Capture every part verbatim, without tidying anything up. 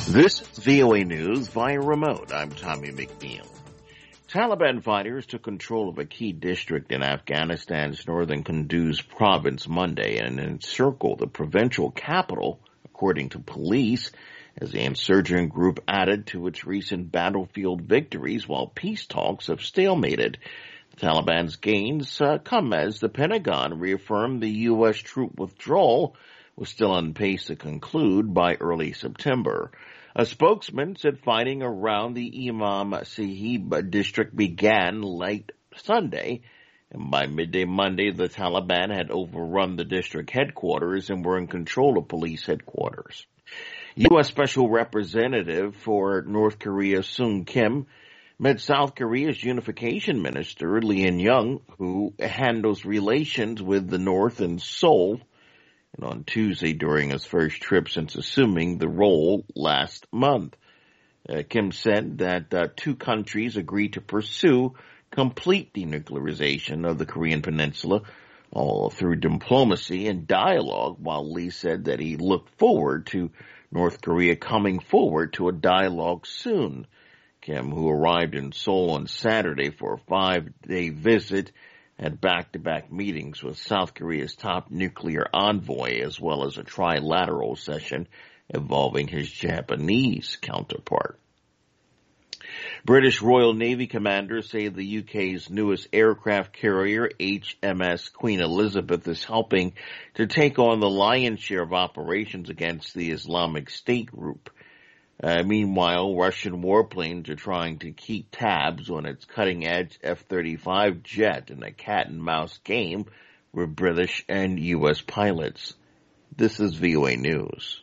This is V O A News via remote. I'm Tommy McNeil. Taliban fighters took control of a key district in Afghanistan's northern Kunduz province Monday and encircled the provincial capital, according to police, as the insurgent group added to its recent battlefield victories while peace talks have stalemated. The Taliban's gains uh, come as the Pentagon reaffirmed the U S troop withdrawal was still on pace to conclude by early September. A spokesman said fighting around the Imam Sahib district began late Sunday, and by midday Monday, the Taliban had overrun the district headquarters and were in control of police headquarters. U S Special Representative for North Korea Sung Kim met South Korea's Unification Minister Lee In-young, who handles relations with the North in Seoul, and on Tuesday during his first trip since assuming the role last month. Uh, Kim said that uh, two countries agreed to pursue complete denuclearization of the Korean peninsula, all through diplomacy and dialogue, while Lee said that he looked forward to North Korea coming forward to a dialogue soon. Kim, who arrived in Seoul on Saturday for a five-day visit, had back-to-back meetings with South Korea's top nuclear envoy, as well as a trilateral session involving his Japanese counterpart. British Royal Navy commanders say the U K's newest aircraft carrier, H M S Queen Elizabeth, is helping to take on the lion's share of operations against the Islamic State group. Uh, meanwhile, Russian warplanes are trying to keep tabs on its cutting-edge F thirty-five jet in a cat-and-mouse game with British and U S pilots. This is V O A News.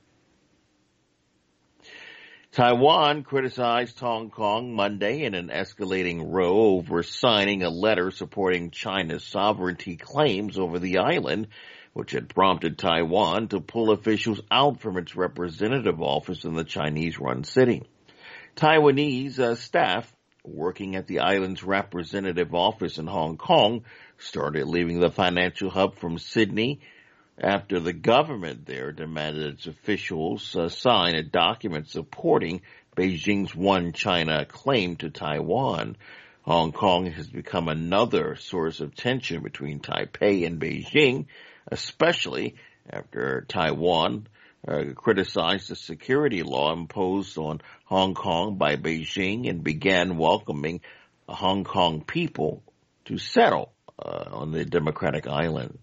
Taiwan criticized Hong Kong Monday in an escalating row over signing a letter supporting China's sovereignty claims over the island, which had prompted Taiwan to pull officials out from its representative office in the Chinese-run city. Taiwanese uh, staff working at the island's representative office in Hong Kong started leaving the financial hub from Sydney after the government there demanded its officials uh, sign a document supporting Beijing's One China claim to Taiwan. Hong Kong has become another source of tension between Taipei and Beijing, especially after Taiwan uh, criticized the security law imposed on Hong Kong by Beijing and began welcoming Hong Kong people to settle uh, on the democratic island.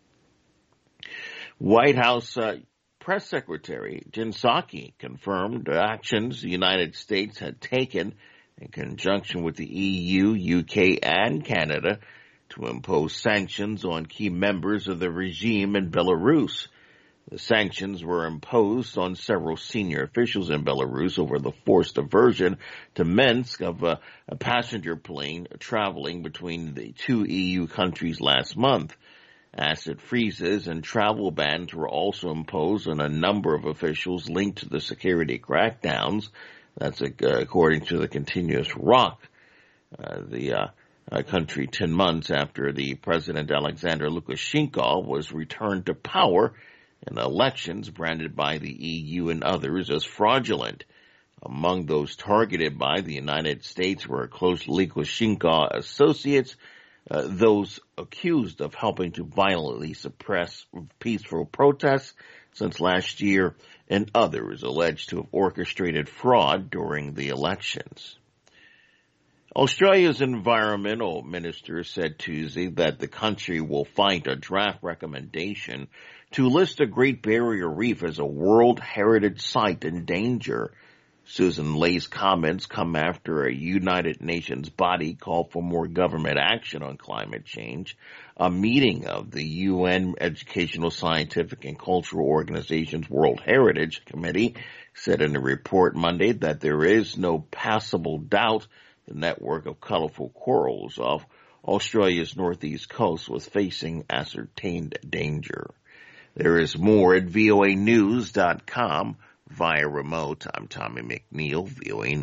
White House uh, Press Secretary Jen Psaki confirmed actions the United States had taken in conjunction with the E U, U K, and Canada to impose sanctions on key members of the regime in Belarus. The sanctions were imposed on several senior officials in Belarus over the forced diversion to Minsk of a, a passenger plane traveling between the two E U countries last month. Asset freezes and travel bans were also imposed on a number of officials linked to the security crackdowns. That's uh, according to the Continuous Rock, uh, the uh, uh, country ten months after the President Alexander Lukashenko was returned to power in elections branded by the E U and others as fraudulent. Among those targeted by the United States were close Lukashenko associates, Uh, those accused of helping to violently suppress peaceful protests since last year, and others alleged to have orchestrated fraud during the elections. Australia's environmental minister said Tuesday that the country will fight a draft recommendation to list the Great Barrier Reef as a World Heritage Site in danger. Susan Lay's comments come after a United Nations body called for more government action on climate change. A meeting of the U N Educational, Scientific, and Cultural Organization's World Heritage Committee said in a report Monday that there is no passable doubt the network of colorful corals off Australia's northeast coast was facing ascertained danger. There is more at V O A news dot com. Via remote, I'm Tommy McNeil, V O A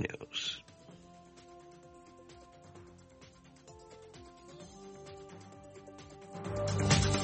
News.